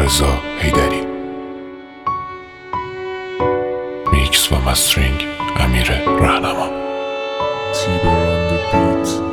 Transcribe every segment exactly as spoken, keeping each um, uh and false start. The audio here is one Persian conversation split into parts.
رضا حیدری. میکس و مسترینگ امیر رهنما. تیبر on the beat.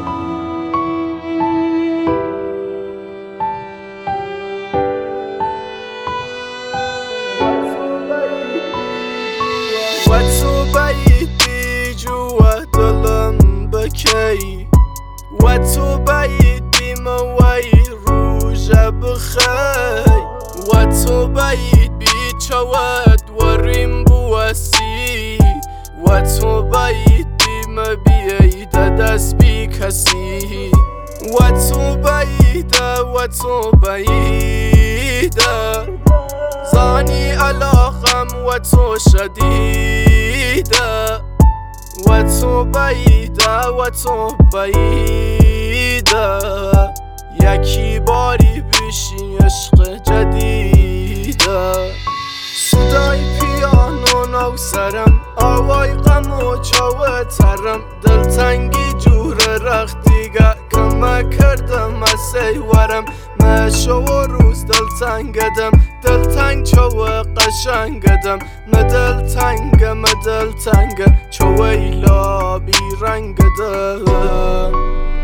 و تو بعیدی جوا دلم بکی، و تو بعیدی موی روژه بخی، و تو بعید بیچود وریم بوسی، و تو بعیدی مبیید دست بی کسی، و تو بعیده و تو بعیده زانی علاقم و تو شدیده، و تو بعیده و تو بعیده یکی باری بیشی عشق جدیده. صدای پیانو نو سرم آوای غم و چاوه ترم، دلتنگی جور رختیگه کمه کردم از سیورم، مشو و روز دلتنگدم دلتنگ چوه قشنگدم، مدلتنگه مدلتنگه چوه ایلا بیرنگدم.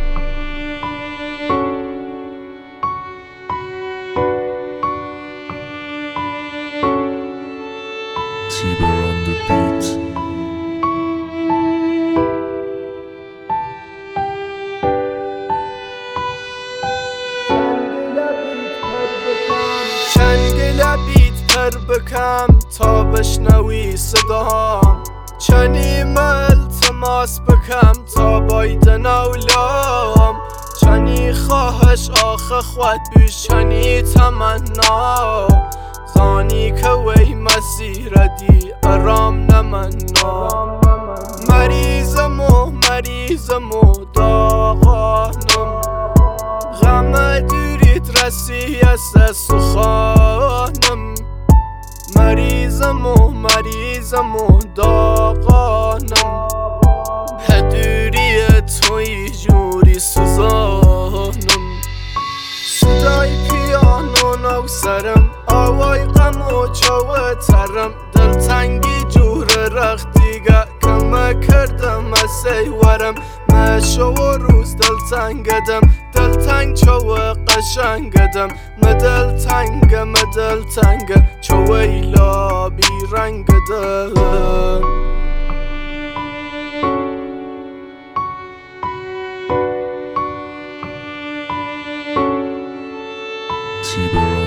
Tiber on the beat. چنگ لبیت پر بکم تا بشنوی صدام، چنی التماس بکم تا بایدن اولام، چنی خواهش آخه خود بیش چنی تمنا، زانی که وی مسیر دی ارام نمنا، مریضم و مریضم و داغانم، غم دوریت رسی از سخانم، مریضم و مریضم و داغانم، هدوری توی جوری سوزانم. صدای پیانو نو سرم آوای غم و چاوه ترم، دلتنگی جور رختیگه کمه کردم از سیورم، مشو و روز دلتنگدم دلتنگ چوه قشنگدم، مدلتنگه مدلتنگه چوه ایلا بیرنگدم. Tiber